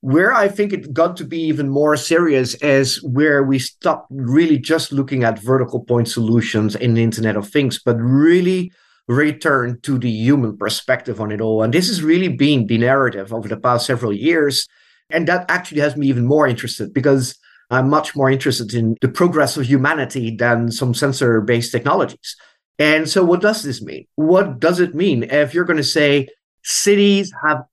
Where I think it got to be even more serious is where we stopped really just looking at vertical point solutions in the Internet of Things, but really returned to the human perspective on it all. And this has really been the narrative over the past several years. And that actually has me even more interested because I'm much more interested in the progress of humanity than some sensor-based technologies. And so what does this mean? What does it mean if you're going to say cities have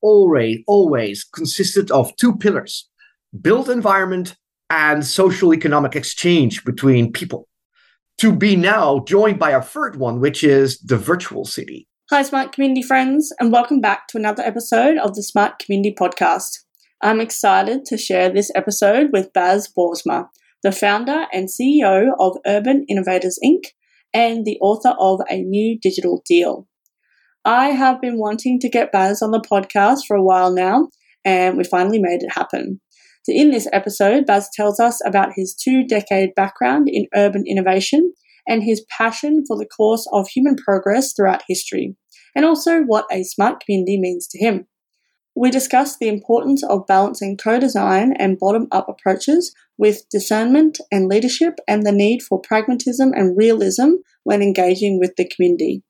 always consisted of two pillars, built environment and social economic exchange between people, to be now joined by a third one, which is the virtual city? Hi, Smart Community friends, and welcome back to another episode of the Smart Community Podcast. I'm excited to share this episode with Bas Boersma, the founder and CEO of Urban Innovators Inc. and the author of A New Digital Deal. I have been wanting to get Bas on the podcast for a while now, and we finally made it happen. So in this episode, Bas tells us about his 2-decade background in urban innovation and his passion for the course of human progress throughout history, and also what a smart community means to him. We discuss the importance of balancing co-design and bottom-up approaches with discernment and leadership, and the need for pragmatism and realism when engaging with the community.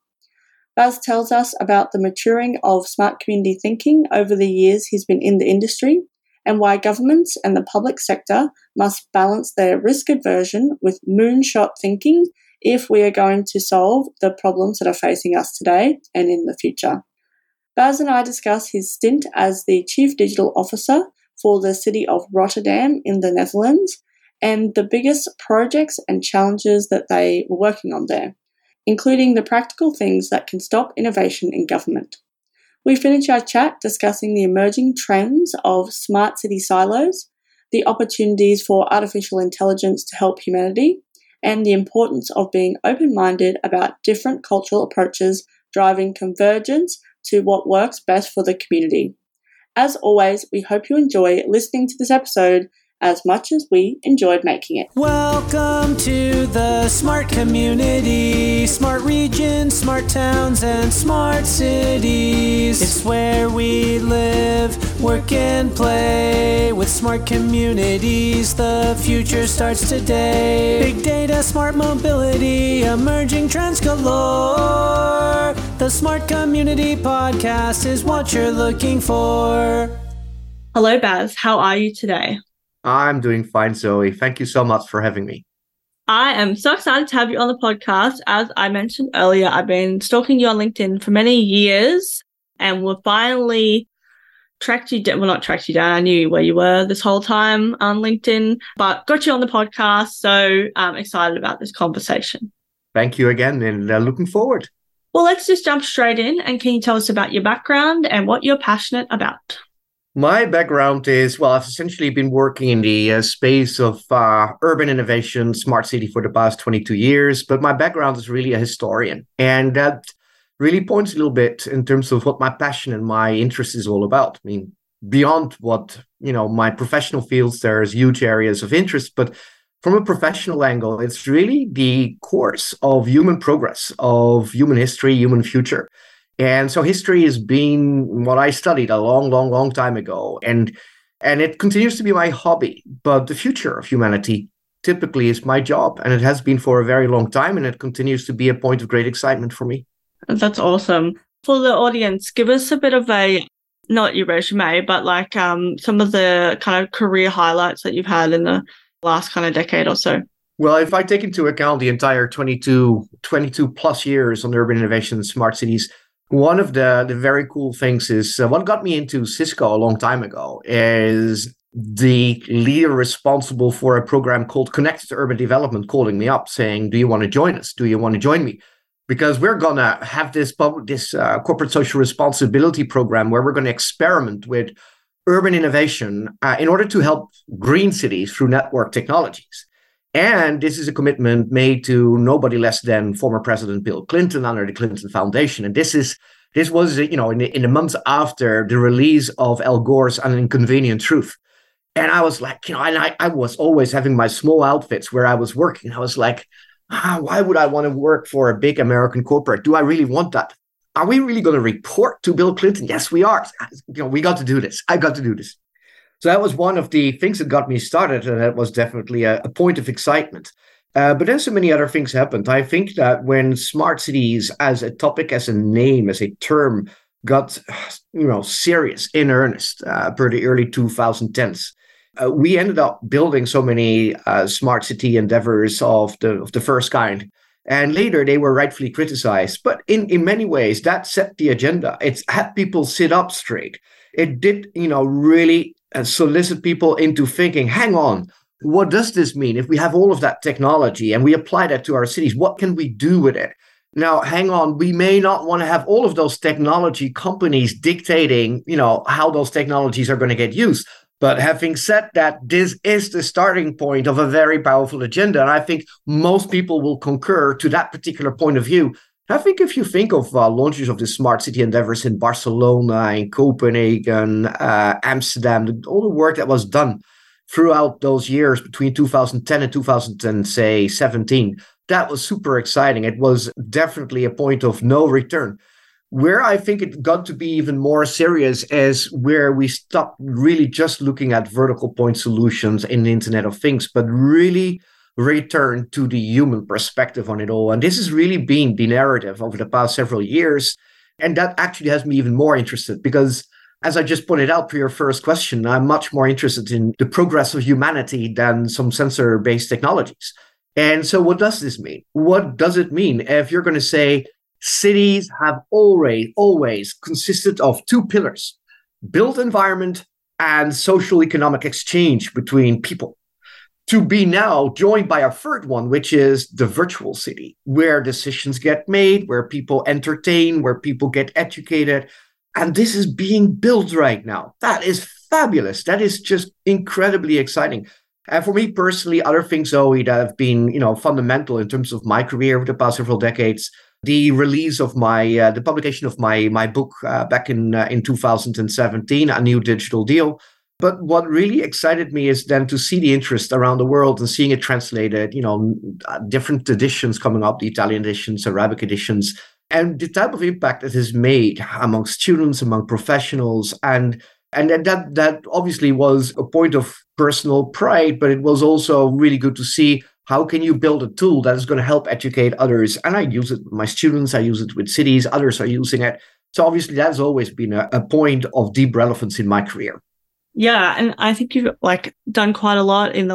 Bas tells us about the maturing of smart community thinking over the years he's been in the industry, and why governments and the public sector must balance their risk aversion with moonshot thinking if we are going to solve the problems that are facing us today and in the future. Bas and I discuss his stint as the Chief Digital Officer for the city of Rotterdam in the Netherlands and the biggest projects and challenges that they were working on there, including the practical things that can stop innovation in government. We finish our chat discussing the emerging trends of smart city silos, the opportunities for artificial intelligence to help humanity, and the importance of being open-minded about different cultural approaches driving convergence to what works best for the community. As always, we hope you enjoy listening to this episode as much as we enjoyed making it. Welcome to the smart community, smart regions, smart towns, and smart cities. It's where we live, work, and play. With smart communities, the future starts today. Big data, smart mobility, emerging trends galore. The Smart Community Podcast is what you're looking for. Hello, Bas. How are you today? I'm doing fine, Zoe. Thank you so much for having me. I am so excited to have you on the podcast. As I mentioned earlier, I've been stalking you on LinkedIn for many years, and we've finally tracked you down. Well, not tracked you down. I knew where you were this whole time on LinkedIn, but got you on the podcast. So I'm excited about this conversation. Thank you again, and looking forward. Well, let's just jump straight in. And can you tell us about your background and what you're passionate about? My background is, I've essentially been working in the space of urban innovation, smart city for the past 22 years, but my background is really a historian. And that really points a little bit in terms of what my passion and my interest is all about. I mean, beyond what, my professional fields, there's huge areas of interest, but from a professional angle, it's really the course of human progress, of human history, human future. And so history has been what I studied a long time ago. And it continues to be my hobby. But the future of humanity typically is my job. And it has been for a very long time. And it continues to be a point of great excitement for me. That's awesome. For the audience, give us a bit of not your resume, but some of the kind of career highlights that you've had in the last kind of decade or so. Well, if I take into account the entire 22 plus years on urban innovation and smart cities, one of the very cool things is what got me into Cisco a long time ago is the leader responsible for a program called Connected Urban Development calling me up saying, do you want to join us? Do you want to join me? Because we're going to have this corporate social responsibility program where we're going to experiment with urban innovation in order to help green cities through network technologies. And this is a commitment made to nobody less than former President Bill Clinton under the Clinton Foundation. And this was, in the months after the release of Al Gore's An Inconvenient Truth. And I was like, I was always having my small outfits where I was working. I was like, why would I want to work for a big American corporate? Do I really want that? Are we really going to report to Bill Clinton? Yes, we are. We got to do this. I got to do this. So that was one of the things that got me started, and that was definitely a point of excitement. But then so many other things happened. I think that when smart cities as a topic, as a name, as a term got serious in earnest per the early 2010s, we ended up building so many smart city endeavors of the first kind. And later they were rightfully criticized. But in many ways, that set the agenda. It had people sit up straight. It did, really solicit people into thinking, hang on, what does this mean? If we have all of that technology and we apply that to our cities, what can we do with it? Now, hang on, we may not want to have all of those technology companies dictating, how those technologies are going to get used. But having said that, this is the starting point of a very powerful agenda. And I think most people will concur to that particular point of view. I think if you think of launches of the smart city endeavors in Barcelona, in Copenhagen, Amsterdam, all the work that was done throughout those years between 2010 and 2017, that was super exciting. It was definitely a point of no return. Where I think it got to be even more serious is where we stopped really just looking at vertical point solutions in the Internet of Things, but really returned to the human perspective on it all. And this has really been the narrative over the past several years. And that actually has me even more interested because, as I just pointed out for your first question, I'm much more interested in the progress of humanity than some sensor-based technologies. And so what does this mean? What does it mean if you're going to say cities have always consisted of two pillars, built environment and social economic exchange between people, to be now joined by a third one, which is the virtual city, where decisions get made, where people entertain, where people get educated. And this is being built right now. That is fabulous. That is just incredibly exciting. And for me personally, other things, Zoe, that have been, fundamental in terms of my career over the past several decades, the release of the publication of my book back in 2017, A New Digital Deal. But what really excited me is then to see the interest around the world and seeing it translated, different editions coming up, the Italian editions, Arabic editions, and the type of impact it has made among students, among professionals. And that obviously was a point of personal pride, but it was also really good to see how can you build a tool that is going to help educate others. And I use it with my students, I use it with cities, others are using it. So obviously that's always been a point of deep relevance in my career. Yeah, and I think you've done quite a lot in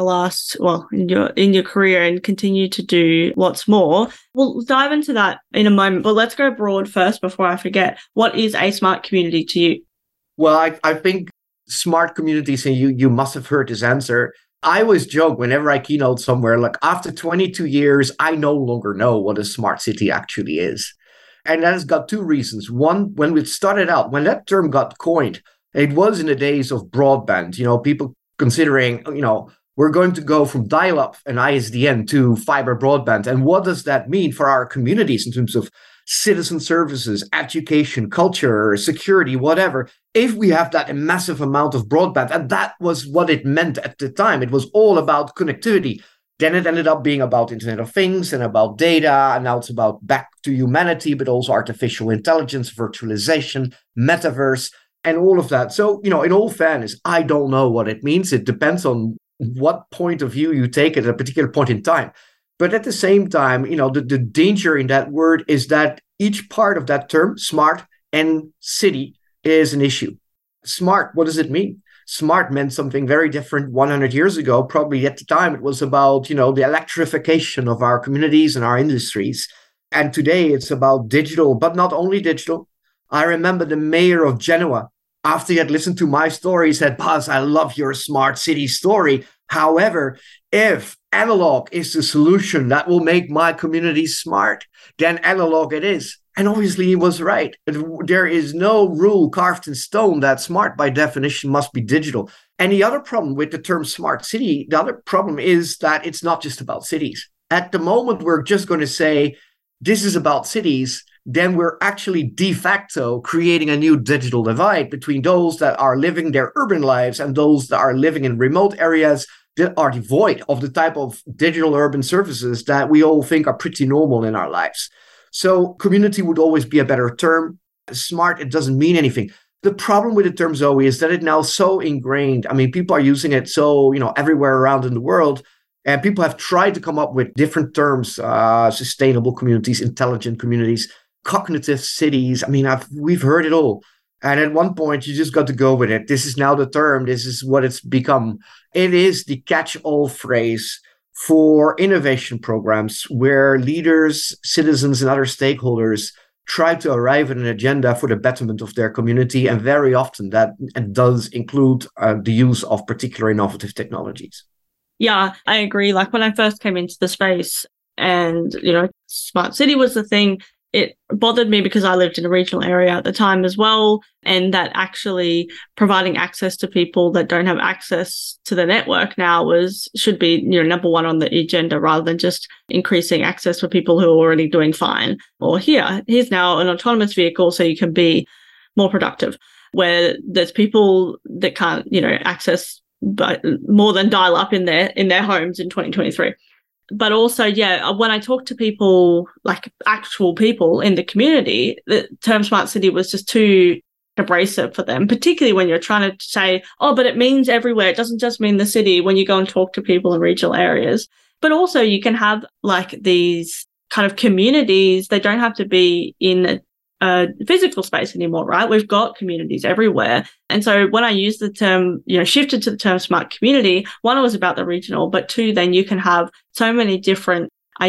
in your career and continue to do lots more. We'll dive into that in a moment, but let's go broad first before I forget. What is a smart community to you? Well, I think smart communities, and you must have heard this answer. I always joke whenever I keynote somewhere, after 22 years, I no longer know what a smart city actually is. And that has got two reasons. One, when we started out, when that term got coined, it was in the days of broadband, people considering, we're going to go from dial-up and ISDN to fiber broadband. And what does that mean for our communities in terms of citizen services, education, culture, security, whatever, if we have that massive amount of broadband? And that was what it meant at the time. It was all about connectivity. Then it ended up being about Internet of Things and about data. And now it's about back to humanity, but also artificial intelligence, virtualization, metaverse, and all of that. So, in all fairness, I don't know what it means. It depends on what point of view you take at a particular point in time. But at the same time, the danger in that word is that each part of that term, smart and city, is an issue. Smart, what does it mean? Smart meant something very different 100 years ago. Probably at the time, it was about, the electrification of our communities and our industries. And today it's about digital, but not only digital. I remember the mayor of Genoa, after he had listened to my story, said, Bas, I love your smart city story. However, if analog is the solution that will make my community smart, then analog it is. And obviously he was right. There is no rule carved in stone that smart by definition must be digital. And the other problem with the term smart city, the other problem is that it's not just about cities. At the moment, we're just going to say, this is about cities, then we're actually de facto creating a new digital divide between those that are living their urban lives and those that are living in remote areas that are devoid of the type of digital urban services that we all think are pretty normal in our lives. So community would always be a better term. Smart, it doesn't mean anything. The problem with the term Zoe is that it's now so ingrained. I mean, people are using it so, everywhere around in the world. And people have tried to come up with different terms, sustainable communities, intelligent communities, cognitive cities. I mean, we've heard it all. And at one point, you just got to go with it. This is now the term. This is what it's become. It is the catch-all phrase for innovation programs where leaders, citizens, and other stakeholders try to arrive at an agenda for the betterment of their community. And very often that does include the use of particular innovative technologies. Yeah, I agree. Like when I first came into the space and, smart city was the thing, it bothered me because I lived in a regional area at the time as well. And that actually providing access to people that don't have access to the network now should be, number one on the agenda rather than just increasing access for people who are already doing fine. Or here's now an autonomous vehicle so you can be more productive, where there's people that can't, access but more than dial up in their homes in 2023. But also, when I talk to people, like actual people in the community, the term smart city was just too abrasive for them, particularly when you're trying to say, oh, but it means everywhere. It doesn't just mean the city when you go and talk to people in regional areas. But also you can have like these kind of communities. They don't have to be in a physical space anymore, right? We've got communities everywhere. And so when I use the term, shifted to the term smart community, one, it was about the regional, but two, then you can have so many different,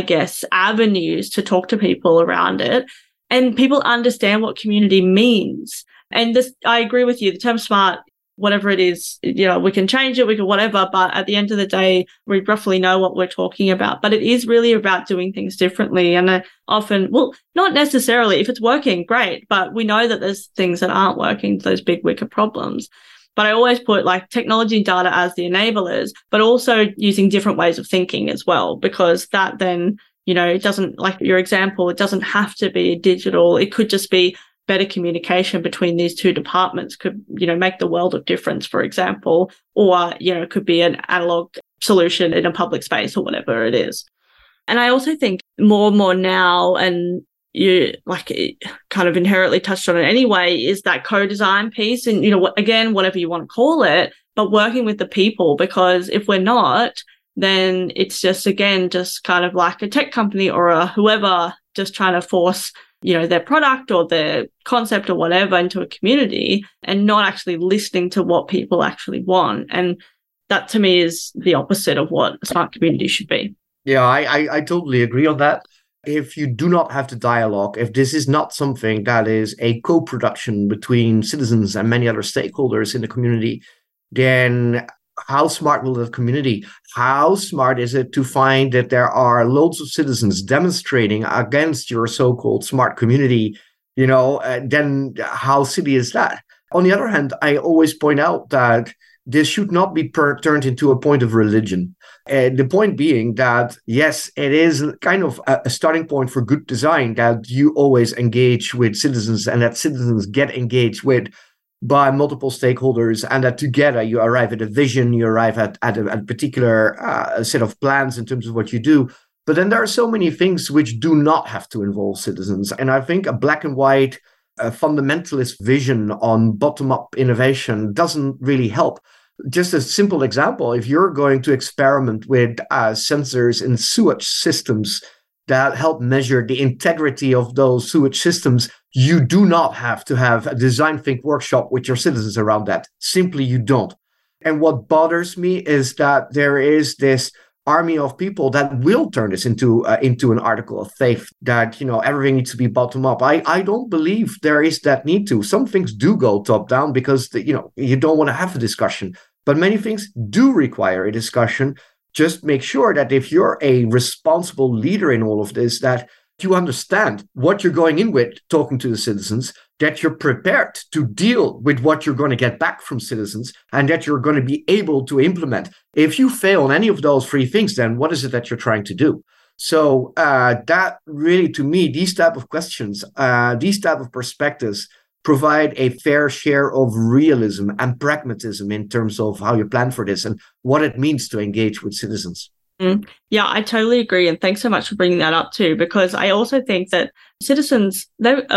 avenues to talk to people around it. And people understand what community means. And this, I agree with you, the term smart, whatever it is, we can change it, we can whatever, but at the end of the day, we roughly know what we're talking about. But it is really about doing things differently. And often, not necessarily, if it's working, great, but we know that there's things that aren't working, those big wicked problems. But I always put like technology and data as the enablers, but also using different ways of thinking as well, because that then, it doesn't, like your example, it doesn't have to be digital. It could just be better communication between these two departments could, make the world of difference, for example, or, it could be an analog solution in a public space or whatever it is. And I also think more and more now, and you kind of inherently touched on it anyway, is that co-design piece and, again, whatever you want to call it, but working with the people, because if we're not, then it's just kind of like a tech company or a whoever just trying to force their product or their concept or whatever into a community and not actually listening to what people actually want. And that to me is the opposite of what a smart community should be. Yeah, I totally agree on that. If you do not have the dialogue, if this is not something that is a co-production between citizens and many other stakeholders in the community, then how smart will the community? How smart is it to find that there are loads of citizens demonstrating against your so-called smart community? Then how silly is that? On the other hand, I always point out that this should not be turned into a point of religion. The point being that, yes, it is kind of a starting point for good design that you always engage with citizens and that citizens get engaged with by multiple stakeholders, and that together you arrive at a vision, you arrive at a particular set of plans in terms of what you do. But then there are so many things which do not have to involve citizens. And I think a black and white fundamentalist vision on bottom-up innovation doesn't really help. Just a simple example, if you're going to experiment with sensors in sewage systems that help measure the integrity of those sewage systems, you do not have to have a design think workshop with your citizens around that. Simply, you don't. And what bothers me is that there is this army of people that will turn this into an article of faith that, everything needs to be bottom up. I don't believe there is that need to. Some things do go top down because, you don't want to have a discussion. But many things do require a discussion. Just make sure that if you're a responsible leader in all of this, that you understand what you're going in with talking to the citizens, that you're prepared to deal with what you're going to get back from citizens, and that you're going to be able to implement. If you fail on any of those three things, then what is it that you're trying to do? So that really, to me, these type of questions, these type of perspectives provide a fair share of realism and pragmatism in terms of how you plan for this and what it means to engage with citizens. Yeah, I totally agree. And thanks so much for bringing that up too, because I also think that citizens,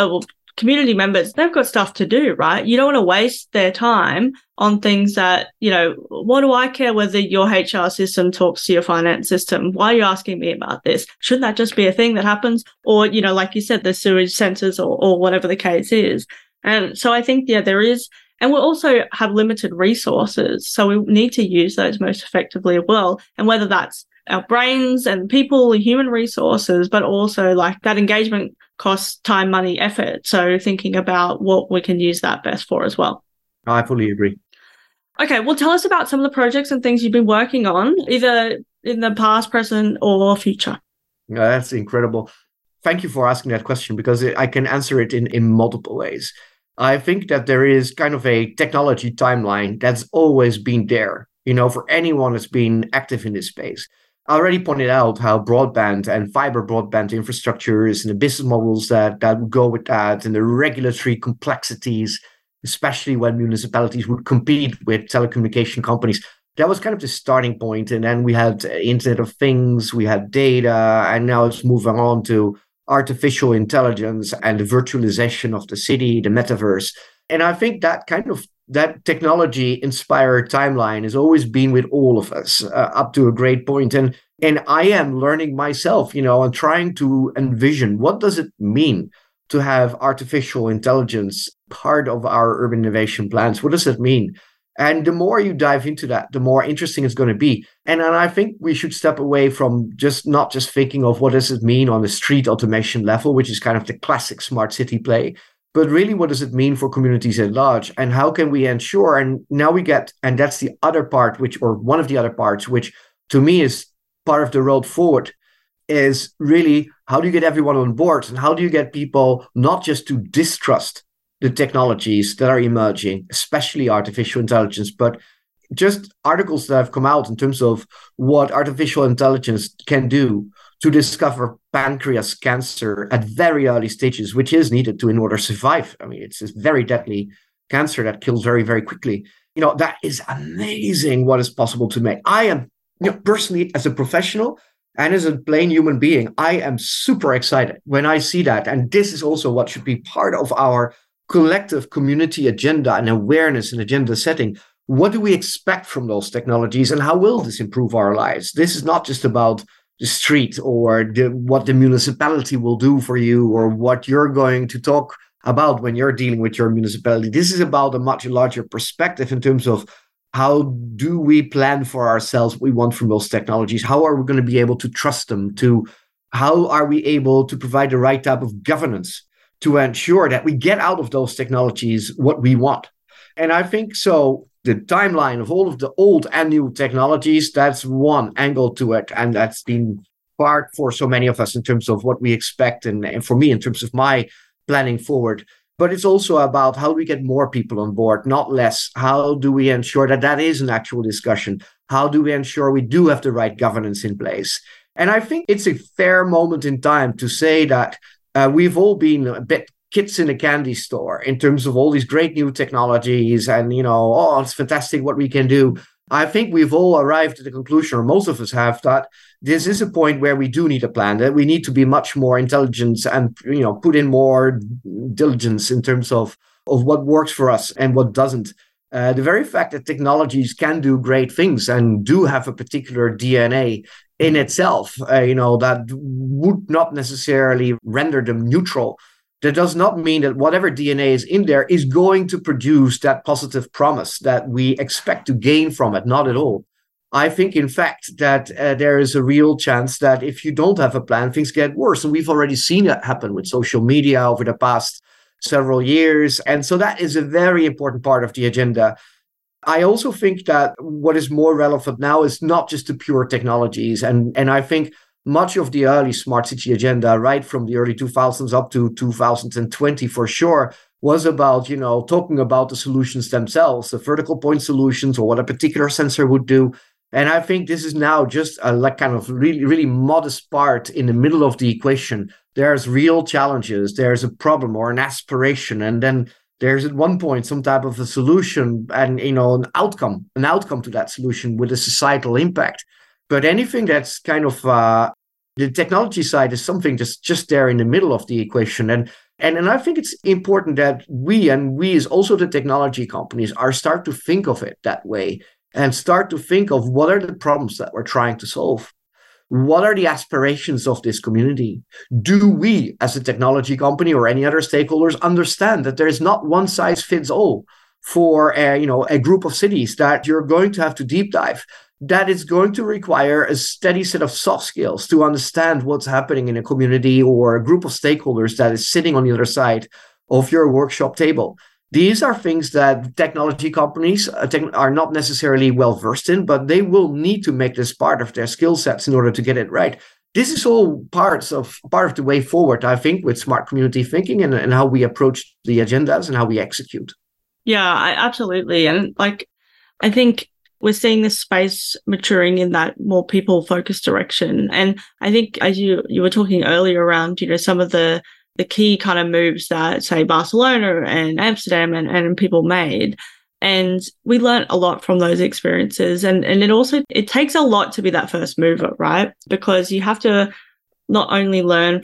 community members, they've got stuff to do, right? You don't want to waste their time on things that, what do I care whether your HR system talks to your finance system? Why are you asking me about this? Shouldn't that just be a thing that happens? Or, like you said, the sewage sensors or whatever the case is. And so I think, there is, and we'll also have limited resources. So we need to use those most effectively as well. And whether that's our brains and people, human resources, but also like that engagement costs time, money, effort. So thinking about what we can use that best for as well. I fully agree. Okay, well, tell us about some of the projects and things you've been working on, either in the past, present, or future. Yeah, that's incredible. Thank you for asking that question, because I can answer it in multiple ways. I think that there is kind of a technology timeline that's always been there, for anyone that's been active in this space. I already pointed out how broadband and fiber broadband infrastructures and the business models that go with that, and the regulatory complexities, especially when municipalities would compete with telecommunication companies. That was kind of the starting point. And then we had Internet of Things, we had data, and now it's moving on to artificial intelligence and the virtualization of the city, the metaverse. And I think that that technology inspired timeline has always been with all of us up to a great point. And I am learning myself, and trying to envision, what does it mean to have artificial intelligence part of our urban innovation plans? What does it mean? And the more you dive into that, the more interesting it's going to be. And I think we should step away from not just thinking of what does it mean on the street automation level, which is kind of the classic smart city play, but really, what does it mean for communities at large? And how can we ensure? And now and that's the other part, one of the other parts, which to me is part of the road forward, is really, how do you get everyone on board? And how do you get people not just to distrust the technologies that are emerging, especially artificial intelligence, but just articles that have come out in terms of what artificial intelligence can do to discover pancreas cancer at very early stages, which is needed in order to survive. I mean, it's a very deadly cancer that kills very, very quickly. That is amazing what is possible to make. I am, personally, as a professional and as a plain human being, I am super excited when I see that. And this is also what should be part of our collective community agenda and awareness and agenda setting. What do we expect from those technologies, and how will this improve our lives? This is not just about the street or what the municipality will do for you, or what you're going to talk about when you're dealing with your municipality. This is about a much larger perspective in terms of, how do we plan for ourselves what we want from those technologies? How are we going to be able to trust them? How are we able to provide the right type of governance to ensure that we get out of those technologies what we want? And I think so. The timeline of all of the old and new technologies, that's one angle to it. And that's been part for so many of us in terms of what we expect. And for me, in terms of my planning forward. But it's also about, how do we get more people on board, not less? How do we ensure that is an actual discussion? How do we ensure we do have the right governance in place? And I think it's a fair moment in time to say that we've all been a bit kids in a candy store in terms of all these great new technologies and, it's fantastic what we can do. I think we've all arrived at the conclusion, or most of us have, that this is a point where we do need a plan, that we need to be much more intelligent and, put in more diligence in terms of what works for us and what doesn't. The very fact that technologies can do great things and do have a particular DNA in itself, that would not necessarily render them neutral. That does not mean that whatever DNA is in there is going to produce that positive promise that we expect to gain from it. Not at all. I think, in fact, that there is a real chance that if you don't have a plan, things get worse. And we've already seen that happen with social media over the past several years. And so that is a very important part of the agenda. I also think that what is more relevant now is not just the pure technologies. And I think much of the early smart city agenda, right from the early 2000s up to 2020 for sure, was about, talking about the solutions themselves, the vertical point solutions, or what a particular sensor would do. And I think this is now just a kind of really, really modest part in the middle of the equation. There's real challenges. There's a problem or an aspiration. And then there's at one point some type of a solution and, an outcome to that solution with a societal impact. But anything that's kind of the technology side is something just there in the middle of the equation. And And I think it's important that we as also the technology companies start to think of it that way and start to think of what are the problems that we're trying to solve. What are the aspirations of this community? Do we, as a technology company or any other stakeholders, understand that there is not one size fits all for a group of cities that you're going to have to deep dive? That is going to require a steady set of soft skills to understand what's happening in a community or a group of stakeholders that is sitting on the other side of your workshop table. These are things that technology companies are not necessarily well versed in, but they will need to make this part of their skill sets in order to get it right. This is all part of the way forward, I think, with smart community thinking and how we approach the agendas and how we execute. Yeah, absolutely. And I think we're seeing this space maturing in that more people-focused direction. And I think, as you were talking earlier around, some of the key kind of moves that, say, Barcelona and Amsterdam and people made. And we learned a lot from those experiences. And it takes a lot to be that first mover, right? Because you have to not only learn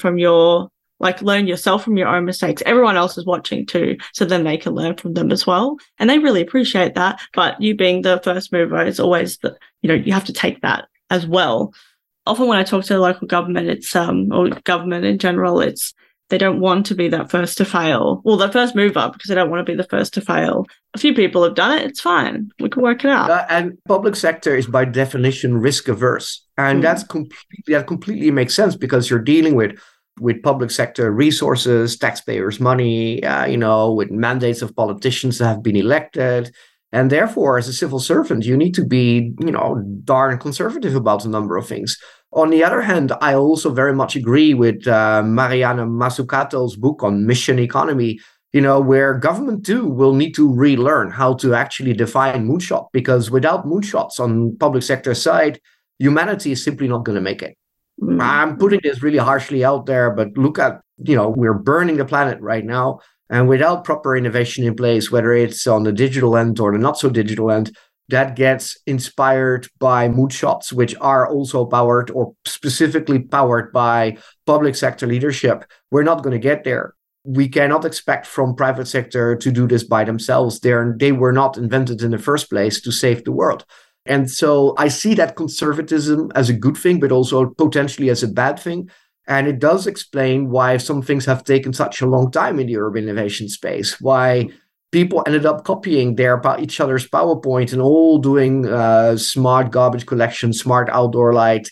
yourself from your own mistakes. Everyone else is watching too, so then they can learn from them as well. And they really appreciate that. But you being the first mover is always you have to take that as well. Often when I talk to local government, or government in general, they don't want to be that first to fail. Well, the first mover, because they don't want to be the first to fail. A few people have done it. It's fine. We can work it out. And public sector is by definition risk averse. And that completely makes sense because you're dealing with public sector resources, taxpayers' money, with mandates of politicians that have been elected. And therefore, as a civil servant, you need to be, darn conservative about a number of things. On the other hand, I also very much agree with Mariana Mazzucato's book on mission economy, where government too will need to relearn how to actually define moonshot, because without moonshots on public sector side, humanity is simply not going to make it. I'm putting this really harshly out there, but look at, we're burning the planet right now. And without proper innovation in place, whether it's on the digital end or the not so digital end, that gets inspired by moonshots, which are also powered or specifically powered by public sector leadership, we're not going to get there. We cannot expect from private sector to do this by themselves. They were not invented in the first place to save the world. And so I see that conservatism as a good thing, but also potentially as a bad thing. And it does explain why some things have taken such a long time in the urban innovation space, why people ended up copying each other's PowerPoint and all doing smart garbage collection, smart outdoor light,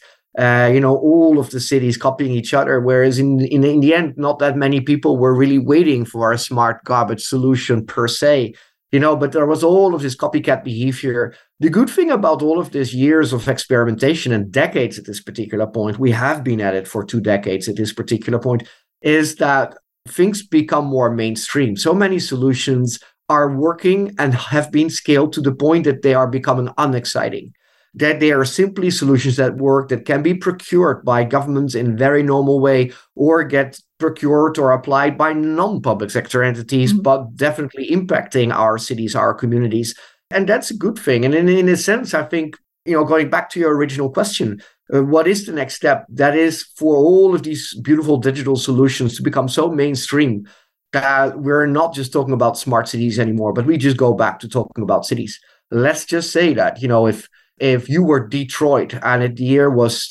all of the cities copying each other. Whereas in the end, not that many people were really waiting for a smart garbage solution per se. But there was all of this copycat behavior. The good thing about all of these years of experimentation and decades at this particular point, we have been at it for 2 decades at this particular point, is that things become more mainstream. So many solutions are working and have been scaled to the point that they are becoming unexciting, that they are simply solutions that work, that can be procured by governments in a very normal way or get procured or applied by non-public sector entities, but definitely impacting our cities, our communities. And that's a good thing. And in a sense, I think, going back to your original question, what is the next step? That is for all of these beautiful digital solutions to become so mainstream that we're not just talking about smart cities anymore, but we just go back to talking about cities. Let's just say that, if you were Detroit and the year was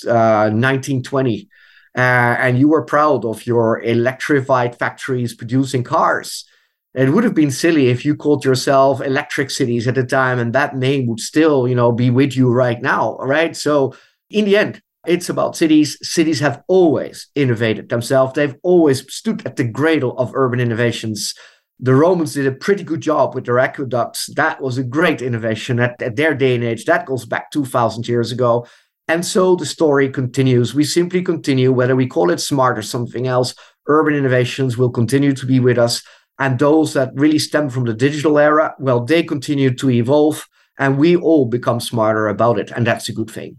1920, and you were proud of your electrified factories producing cars, it would have been silly if you called yourself Electric Cities at the time, and that name would still, be with you right now, right? So in the end, it's about cities. Cities have always innovated themselves. They've always stood at the cradle of urban innovations. The Romans did a pretty good job with their aqueducts. That was a great innovation at their day and age. That goes back 2,000 years ago. And so the story continues. We simply continue, whether we call it smart or something else. Urban innovations will continue to be with us. And those that really stem from the digital era, well, they continue to evolve and we all become smarter about it. And that's a good thing.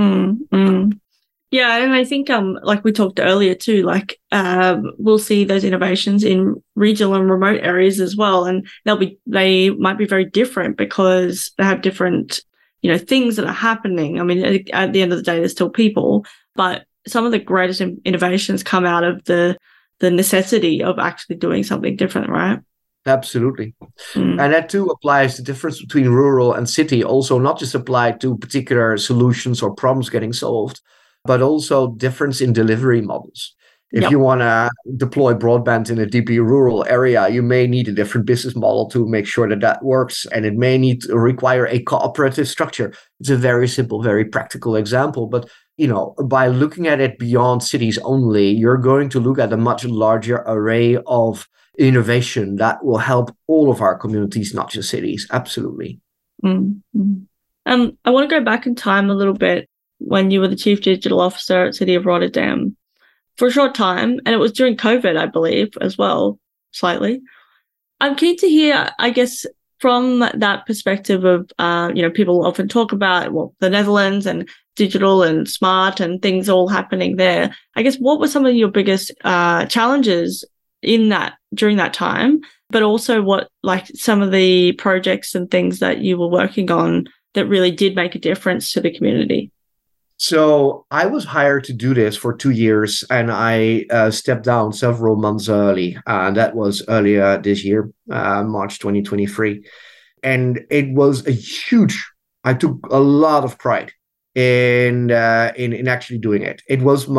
Yeah, and I think like we talked earlier too, we'll see those innovations in regional and remote areas as well, and they might be very different because they have different things that are happening. I mean, at the end of the day, they're still people, but some of the greatest innovations come out of the the necessity of actually doing something different, right? Absolutely. And that too applies the difference between rural and city, also not just applied to particular solutions or problems getting solved, but also difference in delivery models. If you want to deploy broadband in a deeply rural area, you may need a different business model to make sure that that works. And it may need to require a cooperative structure. It's a very simple, very practical example. But, by looking at it beyond cities only, you're going to look at a much larger array of innovation that will help all of our communities, not just cities. Absolutely. I want to go back in time a little bit when you were the Chief Digital Officer at City of Rotterdam for a short time, and it was during COVID, I believe, as well, slightly. I'm keen to hear, I guess, from that perspective of, people often talk about, the Netherlands and digital and smart and things all happening there. I guess, what were some of your biggest challenges during that time, but also what, some of the projects and things that you were working on that really did make a difference to the community? So I was hired to do this for 2 years, and I stepped down several months early. That was earlier this year, March 2023. And it was I took a lot of pride in actually doing it. It was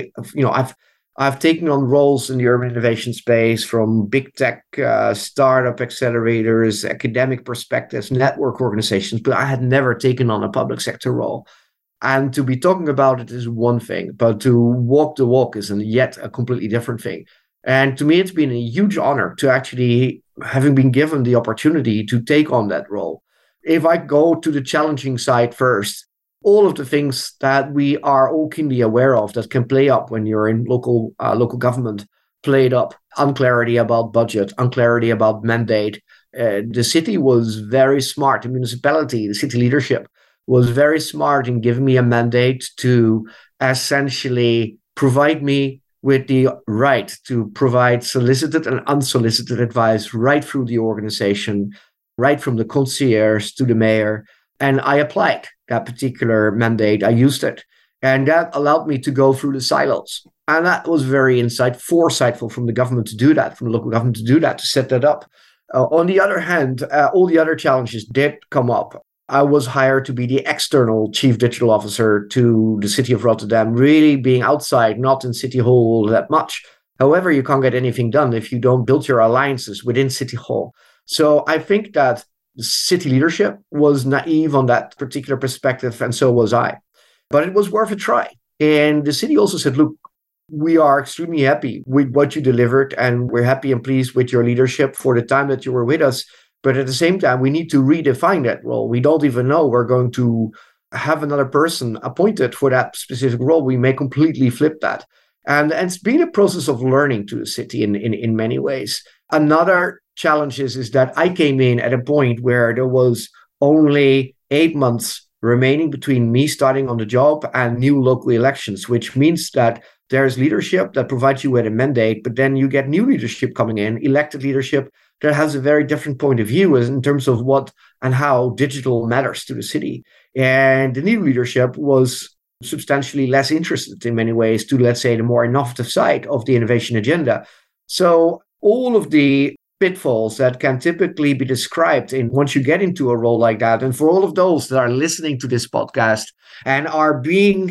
I've taken on roles in the urban innovation space, from big tech, startup accelerators, academic perspectives, network organizations, but I had never taken on a public sector role. And to be talking about it is one thing, but to walk the walk is yet a completely different thing. And to me, it's been a huge honor to actually having been given the opportunity to take on that role. If I go to the challenging side first, all of the things that we are all keenly aware of that can play up when you're in local government played up. Unclarity about budget, unclarity about mandate. The city was very smart. The municipality, the city leadership was very smart in giving me a mandate to essentially provide me with the right to provide solicited and unsolicited advice right through the organization, right from the concierge to the mayor. And I applied that particular mandate. I used it. And that allowed me to go through the silos. And that was very foresightful from the government to do that, from the local government to do that, to set that up. On the other hand, all the other challenges did come up. I was hired to be the external chief digital officer to the city of Rotterdam, really being outside, not in City Hall that much. However, you can't get anything done if you don't build your alliances within City Hall. So I think that the city leadership was naive on that particular perspective, and so was I. But it was worth a try. And the city also said, look, we are extremely happy with what you delivered, and we're happy and pleased with your leadership for the time that you were with us. But at the same time, we need to redefine that role. We don't even know we're going to have another person appointed for that specific role. We may completely flip that. And it's been a process of learning to the city in many ways. Another challenge is that I came in at a point where there was only 8 months remaining between me starting on the job and new local elections, which means that there's leadership that provides you with a mandate, but then you get new leadership coming in, elected leadership that has a very different point of view in terms of what and how digital matters to the city. And the new leadership was substantially less interested in many ways to, let's say, the more innovative side of the innovation agenda. So all of the pitfalls that can typically be described in once you get into a role like that, and for all of those that are listening to this podcast and are being,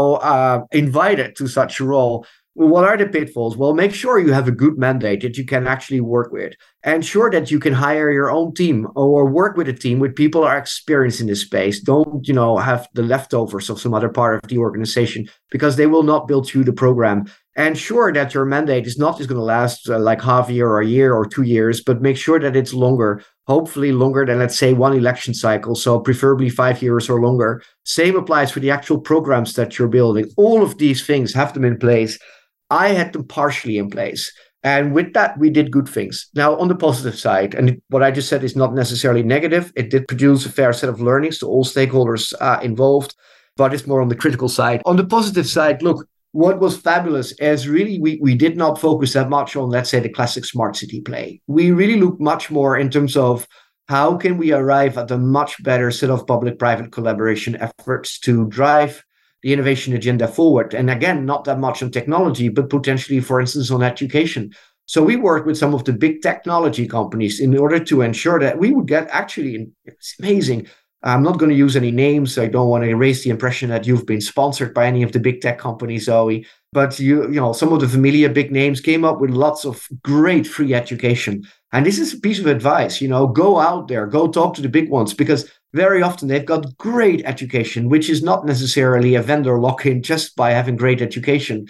invited to such a role, what are the pitfalls? Well, make sure you have a good mandate that you can actually work with. Ensure that you can hire your own team or work with a team with people who are experienced in this space. Don't, have the leftovers of some other part of the organization, because they will not build you the program. Ensure that your mandate is not just going to last like half a year or 2 years, but make sure that it's longer, hopefully longer than, let's say, one election cycle. So preferably 5 years or longer. Same applies for the actual programs that you're building. All of these things, have them in place. I had them partially in place. And with that, we did good things. Now, on the positive side, and what I just said is not necessarily negative, it did produce a fair set of learnings to all stakeholders involved, but it's more on the critical side. On the positive side, look, what was fabulous is really we did not focus that much on, let's say, the classic smart city play. We really looked much more in terms of how can we arrive at a much better set of public-private collaboration efforts to drive the innovation agenda forward. And again, not that much on technology, but potentially, for instance, on education. So we worked with some of the big technology companies in order to ensure that we would get actually, it's amazing. I'm not going to use any names. I don't want to erase the impression that you've been sponsored by any of the big tech companies, Zoe. But you know, some of the familiar big names came up with lots of great free education. And this is a piece of advice, go out there, go talk to the big ones, because very often they've got great education, which is not necessarily a vendor lock-in just by having great education.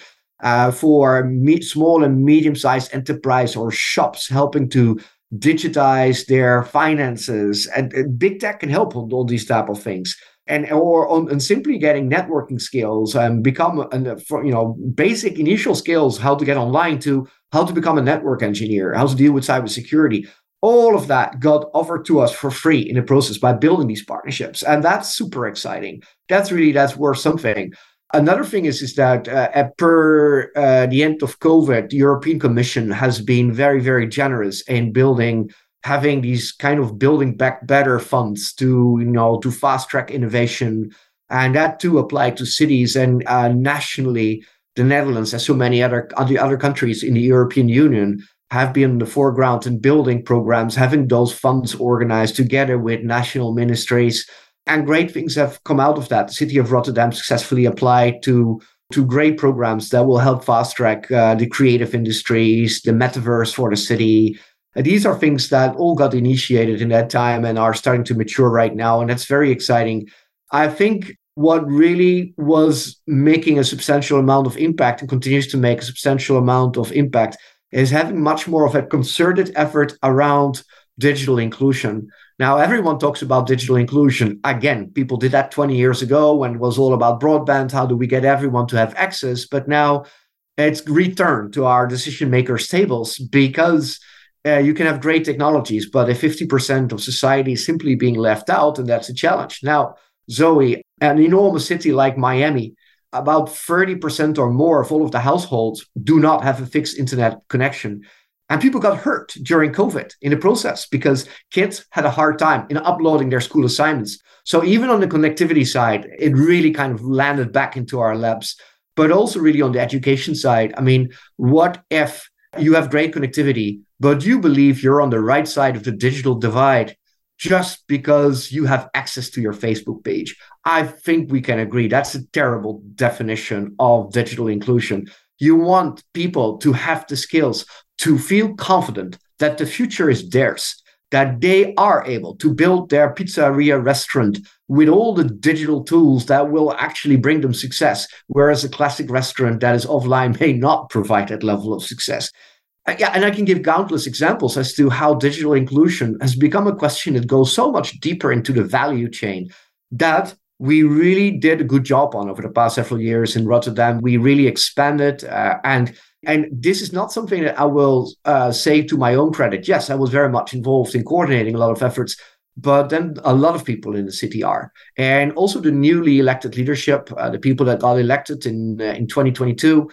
For small and medium-sized enterprise or shops helping to digitize their finances, and big tech can help on all these type of things, and simply getting networking skills and become basic initial skills, how to get online, to how to become a network engineer, how to deal with cybersecurity. All of that got offered to us for free in the process by building these partnerships, and that's super exciting. That's worth something. Another thing is that per the end of COVID, the European Commission has been very, very generous in having these kind of building back better funds to fast track innovation, and that too applied to cities. And nationally, the Netherlands, as so many other countries in the European Union, have been in the foreground in building programs, having those funds organized together with national ministries. And great things have come out of that. The city of Rotterdam successfully applied to great programs that will help fast track the creative industries, the metaverse for the city. These are things that all got initiated in that time and are starting to mature right now. And that's very exciting. I think what really was making a substantial amount of impact and continues to make a substantial amount of impact is having much more of a concerted effort around digital inclusion. Now, everyone talks about digital inclusion. Again, people did that 20 years ago when it was all about broadband. How do we get everyone to have access? But now it's returned to our decision makers' tables, because you can have great technologies, but if 50% of society is simply being left out, and that's a challenge. Now, Zoe, an enormous city like Miami, about 30% or more of all of the households do not have a fixed internet connection. And people got hurt during COVID in the process because kids had a hard time in uploading their school assignments. So even on the connectivity side, it really kind of landed back into our laps, but also really on the education side. I mean, what if you have great connectivity, but you believe you're on the right side of the digital divide just because you have access to your Facebook page? I think we can agree that's a terrible definition of digital inclusion. You want people to have the skills to feel confident that the future is theirs, that they are able to build their pizzeria restaurant with all the digital tools that will actually bring them success, whereas a classic restaurant that is offline may not provide that level of success. And I can give countless examples as to how digital inclusion has become a question that goes so much deeper into the value chain that we really did a good job on over the past several years in Rotterdam. We really expanded, and this is not something that I will say to my own credit. Yes, I was very much involved in coordinating a lot of efforts, but then a lot of people in the city are. And also the newly elected leadership, the people that got elected in 2022,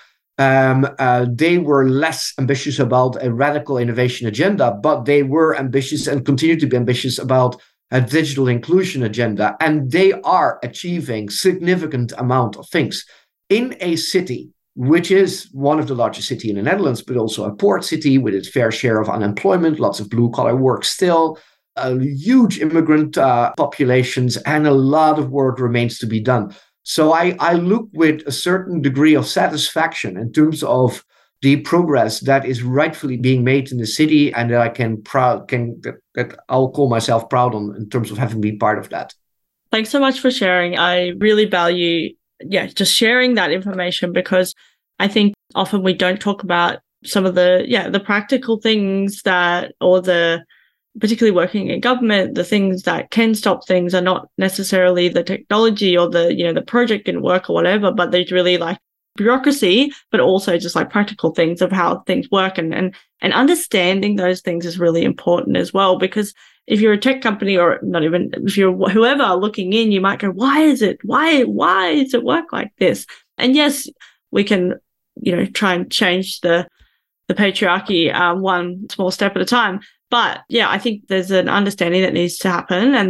they were less ambitious about a radical innovation agenda, but they were ambitious and continue to be ambitious about a digital inclusion agenda. And they are achieving significant amount of things in a city which is one of the largest cities in the Netherlands, but also a port city with its fair share of unemployment, lots of blue-collar work still, huge immigrant populations, and a lot of work remains to be done. So I look with a certain degree of satisfaction in terms of the progress that is rightfully being made in the city, and that I that I'll call myself proud on in terms of having been part of that. Thanks so much for sharing. I really value just sharing that information, because I think often we don't talk about some of the practical things that, or the, particularly working in government, the things that can stop things are not necessarily the technology or the project didn't work or whatever, but there's really like bureaucracy, but also just like practical things of how things work, and understanding those things is really important as well. Because if you're a tech company, or not even if you're whoever looking in, you might go, why does it work like this? And yes, we can try and change the patriarchy one small step at a time. But yeah, I think there's an understanding that needs to happen, and then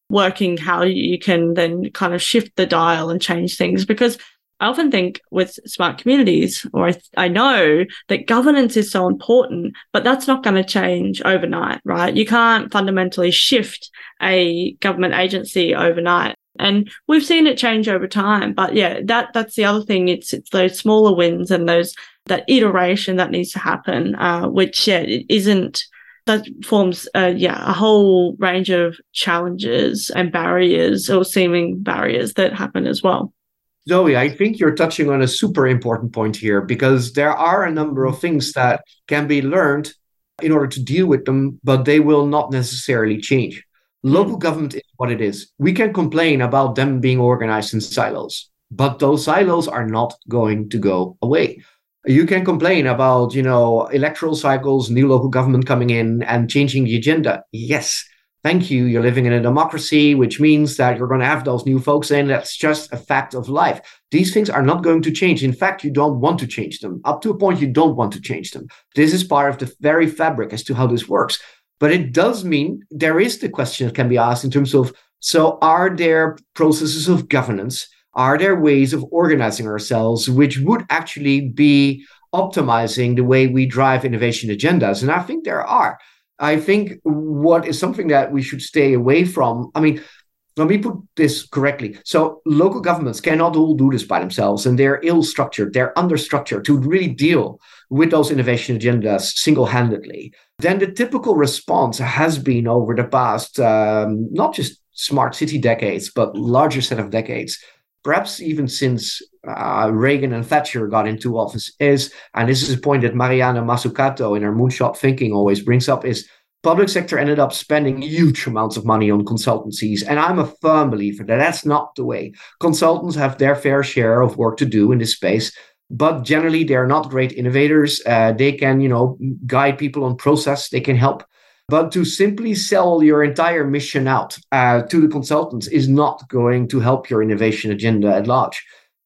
working how you can then kind of shift the dial and change things. Because I often think with smart communities, or I know that governance is so important, but that's not going to change overnight, right? You can't fundamentally shift a government agency overnight. And we've seen it change over time. But yeah, that's the other thing. It's those smaller wins and that iteration that needs to happen, which it isn't. That forms a whole range of challenges and barriers, or seeming barriers, that happen as well. Zoe, I think you're touching on a super important point here, because there are a number of things that can be learned in order to deal with them, but they will not necessarily change. Local government is what it is. We can complain about them being organized in silos, but those silos are not going to go away. You can complain about, electoral cycles, new local government coming in and changing the agenda. Yes, thank you. You're living in a democracy, which means that you're going to have those new folks in. That's just a fact of life. These things are not going to change. In fact, you don't want to change them. Up to a point, you don't want to change them. This is part of the very fabric as to how this works. But it does mean there is the question that can be asked in terms of, so are there processes of governance? Are there ways of organizing ourselves which would actually be optimizing the way we drive innovation agendas? And I think there are. I think what is something that we should stay away from, let me put this correctly. So local governments cannot all do this by themselves, and they're ill-structured, they're understructured to really deal with those innovation agendas single-handedly. Then the typical response has been over the past, not just smart city decades, but larger set of decades, perhaps even since Reagan and Thatcher got into office, and this is a point that Mariana Mazzucato in her Moonshot Thinking always brings up, is public sector ended up spending huge amounts of money on consultancies. And I'm a firm believer that that's not the way. Consultants have their fair share of work to do in this space, but generally they're not great innovators. They can, guide people on process. They can help. But to simply sell your entire mission out to the consultants is not going to help your innovation agenda at large.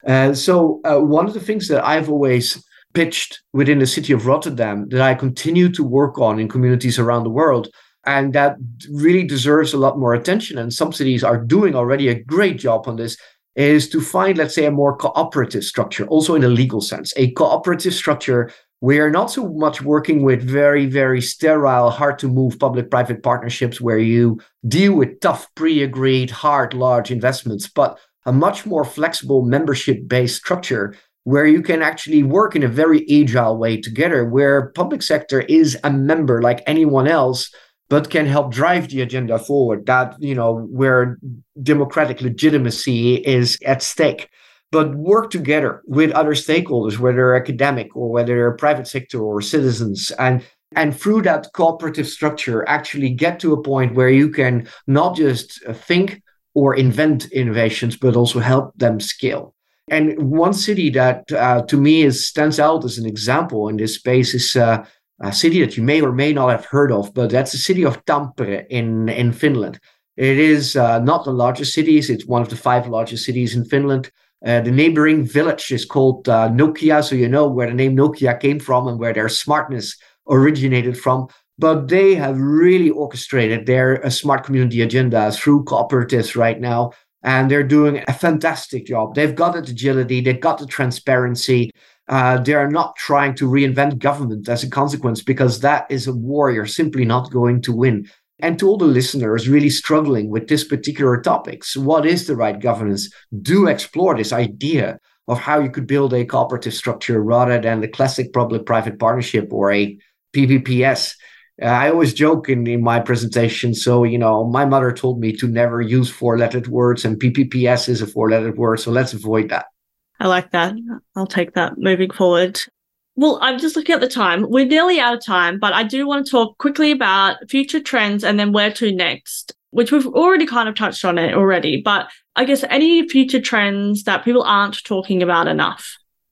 So one of the things that I've always pitched within the city of Rotterdam, that I continue to work on in communities around the world, and that really deserves a lot more attention, and some cities are doing already a great job on this, is to find, let's say, a more cooperative structure, also in a legal sense, a cooperative structure. We are not so much working with very, very sterile, hard to move public-private partnerships where you deal with tough, pre-agreed, hard, large investments, but a much more flexible membership-based structure where you can actually work in a very agile way together, where public sector is a member like anyone else, but can help drive the agenda forward, that, where democratic legitimacy is at stake. But work together with other stakeholders, whether academic or whether private sector or citizens, and through that cooperative structure, actually get to a point where you can not just think or invent innovations, but also help them scale. And one city that, to me, stands out as an example in this space is a city that you may or may not have heard of, but that's the city of Tampere in Finland. It is not the largest cities. It's one of the 5 largest cities in Finland. The neighboring village is called Nokia, so you know where the name Nokia came from and where their smartness originated from. But they have really orchestrated their smart community agenda through cooperatives right now. And they're doing a fantastic job. They've got the agility, they've got the transparency. They are not trying to reinvent government as a consequence, because that is a war you're simply not going to win. And to all the listeners really struggling with this particular topics, what is the right governance? Do explore this idea of how you could build a cooperative structure rather than the classic public-private partnership or a PPPS. I always joke in my presentation. So, my mother told me to never use 4-lettered words, and PPPS is a 4-lettered word. So let's avoid that. I like that. I'll take that moving forward. Well, I'm just looking at the time. We're nearly out of time, but I do want to talk quickly about future trends and then where to next, which we've already kind of touched on it already. But I guess any future trends that people aren't talking about enough.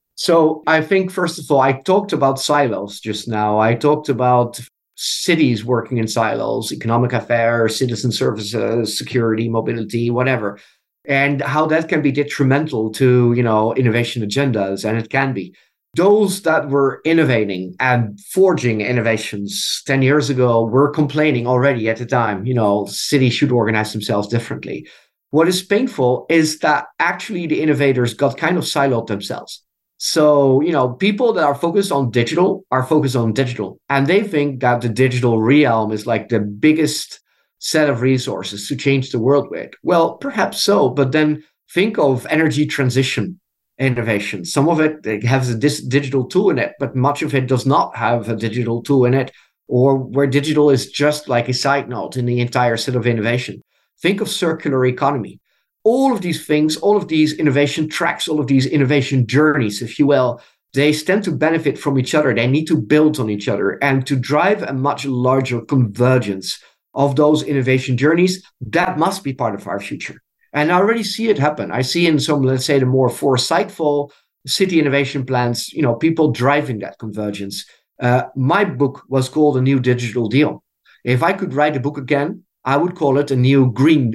So I think, first of all, I talked about silos just now. I talked about cities working in silos, economic affairs, citizen services, security, mobility, whatever, and how that can be detrimental to, innovation agendas, and it can be. those that were innovating and forging innovations 10 years ago were complaining already at the time, cities should organize themselves differently. What is painful is that actually the innovators got kind of siloed themselves. So, people that are focused on digital are focused on digital, and they think that the digital realm is like the biggest set of resources to change the world with. Well, perhaps so, but then think of energy transition innovation. Some of it has a digital tool in it, but much of it does not have a digital tool in it, or where digital is just like a side note in the entire set of innovation. Think of circular economy. All of these things, all of these innovation tracks, all of these innovation journeys, if you will, they stand to benefit from each other. They need to build on each other, and to drive a much larger convergence of those innovation journeys, that must be part of our future. And I already see it happen. I see in some, let's say, the more foresightful city innovation plans, people driving that convergence. My book was called A New Digital Deal. If I could write a book again, I would call it a new green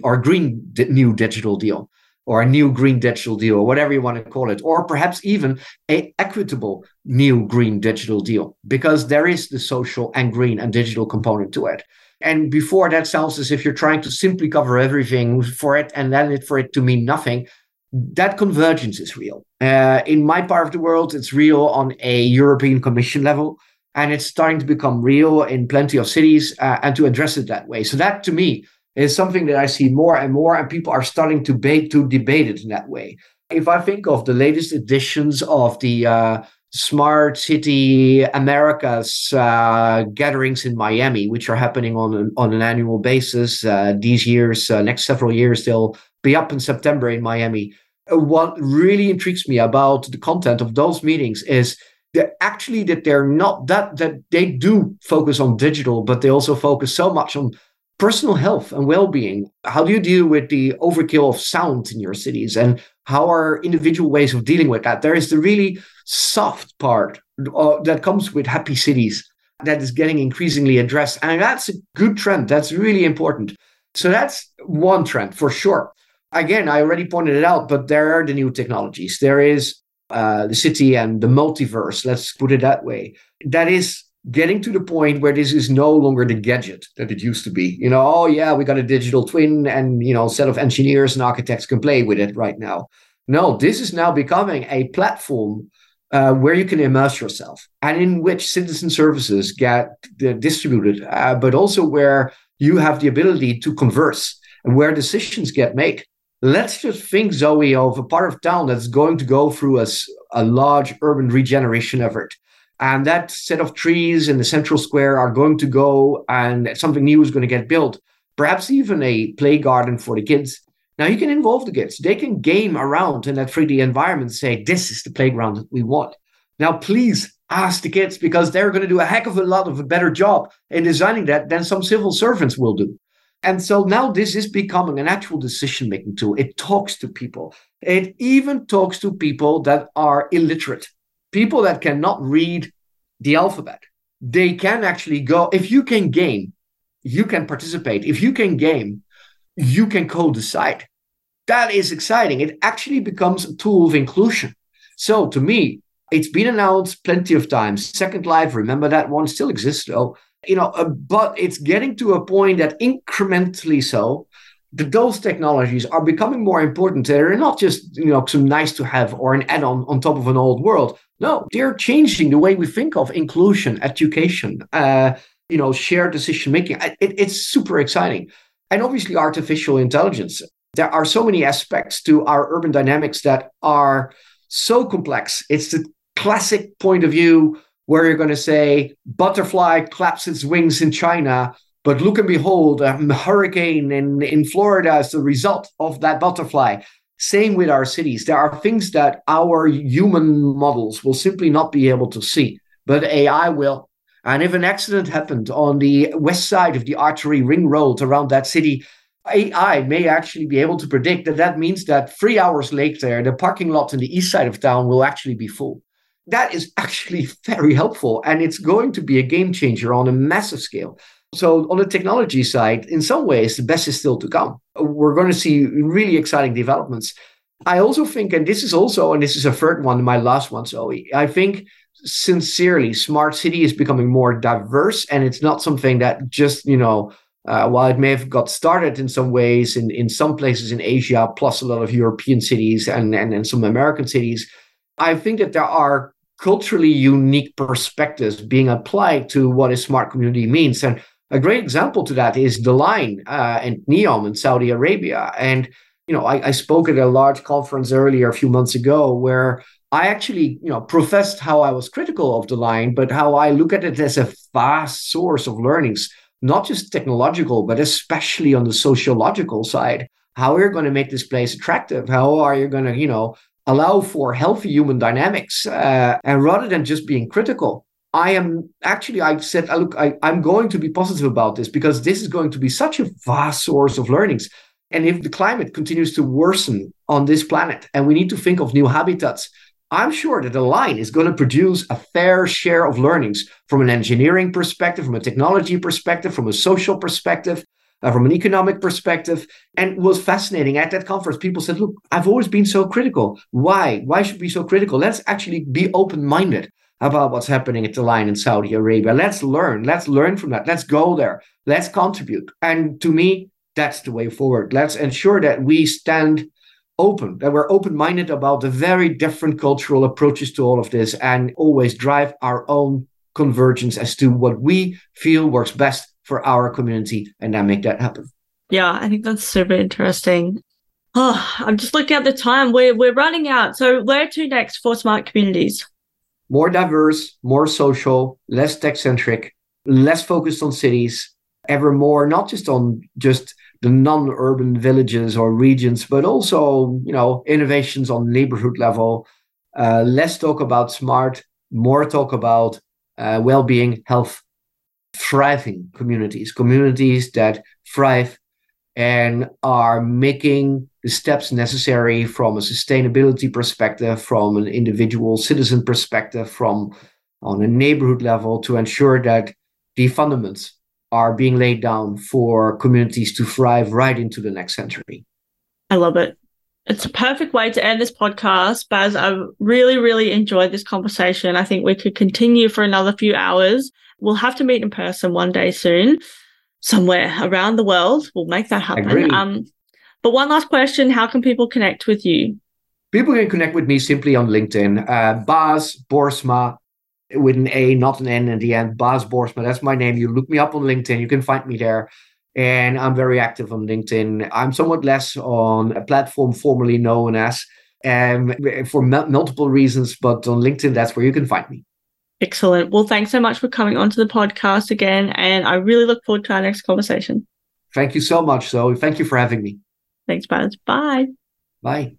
new digital deal, or a new green digital deal, or whatever you want to call it, or perhaps even an equitable new green digital deal, because there is the social and green and digital component to it. And before that sounds as if you're trying to simply cover everything for it and then for it to mean nothing. That convergence is real. In my part of the world, it's real on a European Commission level, and it's starting to become real in plenty of cities, and to address it that way. So that, to me, is something that I see more and more, and people are starting to debate it in that way. If I think of the latest editions of the Smart City Americas gatherings in Miami, which are happening on an annual basis. These years, next several years, they'll be up in September in Miami. What really intrigues me about the content of those meetings is that they're not that they do focus on digital, but they also focus so much on personal health and well-being. How do you deal with the overkill of sound in your cities, and how are individual ways of dealing with that? There is the really soft part that comes with happy cities that is getting increasingly addressed. And that's a good trend. That's really important. So that's one trend for sure. Again, I already pointed it out, but there are the new technologies. There is the city and the multiverse, let's put it that way. That is getting to the point where this is no longer the gadget that it used to be. We got a digital twin, and, a set of engineers and architects can play with it right now. No, this is now becoming a platform where you can immerse yourself, and in which citizen services get distributed, but also where you have the ability to converse and where decisions get made. Let's just think, Zoe, of a part of town that's going to go through a large urban regeneration effort. And that set of trees in the central square are going to go, and something new is going to get built. Perhaps even a play garden for the kids. Now you can involve the kids. They can game around in that 3D environment and say, this is the playground that we want. Now, please ask the kids, because they're going to do a heck of a lot of a better job in designing that than some civil servants will do. And so now this is becoming an actual decision-making tool. It talks to people. It even talks to people that are illiterate. People that cannot read the alphabet. They can actually go, if you can game, you can participate. If you can game, you can co-decide. That is exciting. It actually becomes a tool of inclusion. So to me, it's been announced plenty of times. Second Life, remember that one, still exists though. But it's getting to a point that incrementally so, that those technologies are becoming more important. They're not just, some nice to have or an add-on on top of an old world. No, they're changing the way we think of inclusion, education, shared decision-making. It's super exciting. And obviously artificial intelligence. There are so many aspects to our urban dynamics that are so complex. It's the classic point of view where you're going to say, butterfly claps its wings in China, but look and behold, a hurricane in Florida is the result of that butterfly. Same with our cities. There are things that our human models will simply not be able to see, but AI will. And if an accident happened on the west side of the artery ring road around that city, AI may actually be able to predict that means that 3 hours later, the parking lot in the east side of town will actually be full. That is actually very helpful, and it's going to be a game changer on a massive scale. So on the technology side, in some ways, the best is still to come. We're going to see really exciting developments. I also think, and this is a third one, my last one, Zoe, I think sincerely, smart city is becoming more diverse, and it's not something that just, while it may have got started in some ways in some places in Asia, plus a lot of European cities and some American cities, I think that there are culturally unique perspectives being applied to what a smart community means. And a great example to that is The Line and NEOM in Saudi Arabia. And, I spoke at a large conference earlier a few months ago where I actually, professed how I was critical of The Line, but how I look at it as a vast source of learnings, not just technological, but especially on the sociological side. How are you going to make this place attractive? How are you going to, allow for healthy human dynamics? And rather than just being critical, I'm going to be positive about this because this is going to be such a vast source of learnings. And if the climate continues to worsen on this planet and we need to think of new habitats, I'm sure that The Line is going to produce a fair share of learnings from an engineering perspective, from a technology perspective, from a social perspective, from an economic perspective. And it was fascinating. At that conference, people said, look, I've always been so critical. Why? Why should we be so critical? Let's actually be open-minded about what's happening at The Line in Saudi Arabia. Let's learn from that. Let's go there. Let's contribute. And to me, that's the way forward. Let's ensure that we stand open, that we're open-minded about the very different cultural approaches to all of this and always drive our own convergence as to what we feel works best for our community and then make that happen. Yeah, I think that's super interesting. Oh, I'm just looking at the time. We're running out. So where to next for smart communities? More diverse, more social, less tech-centric, less focused on cities, ever more, not just on just the non-urban villages or regions, but also, innovations on neighborhood level. Less talk about smart, more talk about well-being, health, thriving communities that thrive and are making the steps necessary from a sustainability perspective, from an individual citizen perspective, on a neighborhood level to ensure that the fundamentals are being laid down for communities to thrive right into the next century. I love it. It's a perfect way to end this podcast, Bas. I really, really enjoyed this conversation. I think we could continue for another few hours. We'll have to meet in person one day soon, somewhere around the world. We'll make that happen. But one last question, how can people connect with you? People can connect with me simply on LinkedIn. Bas Boersma, with an A, not an N at the end. Bas Boersma, that's my name. You look me up on LinkedIn, you can find me there. And I'm very active on LinkedIn. I'm somewhat less on a platform formerly known as, for multiple reasons, but on LinkedIn, that's where you can find me. Excellent. Well, thanks so much for coming onto the podcast again. And I really look forward to our next conversation. Thank you so much, Zoe. Thank you for having me. Thanks, Bas. Bye. Bye.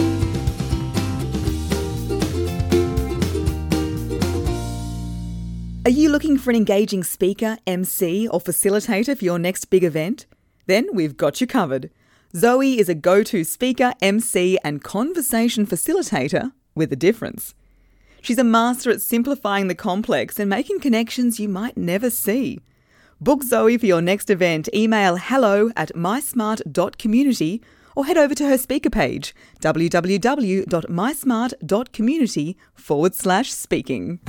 Are you looking for an engaging speaker, MC, or facilitator for your next big event? Then we've got you covered. Zoe is a go-to speaker, MC, and conversation facilitator with a difference. She's a master at simplifying the complex and making connections you might never see. Book Zoe for your next event. Email hello@mysmart.community or head over to her speaker page, www.mysmart.community/speaking.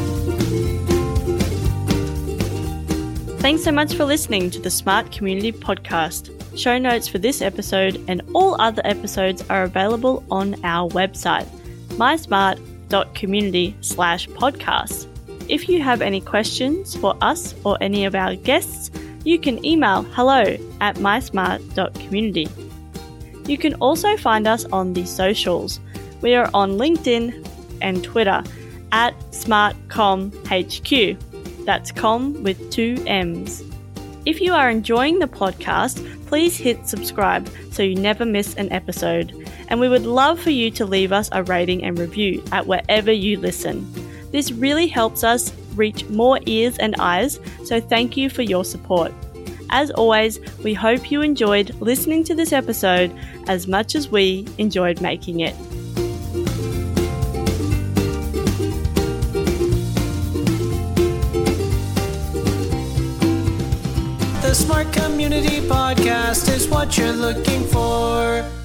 Thanks so much for listening to the Smart Community Podcast. Show notes for this episode and all other episodes are available on our website, mysmart.community/podcast. If you have any questions for us or any of our guests, you can email hello@mysmart.community. You can also find us on the socials. We are on LinkedIn and Twitter @SmartComHQ. That's com with 2 M's. If you are enjoying the podcast, please hit subscribe so you never miss an episode. And we would love for you to leave us a rating and review at wherever you listen. This really helps us reach more ears and eyes, so thank you for your support. As always, we hope you enjoyed listening to this episode as much as we enjoyed making it. The Smart Community Podcast is what you're looking for.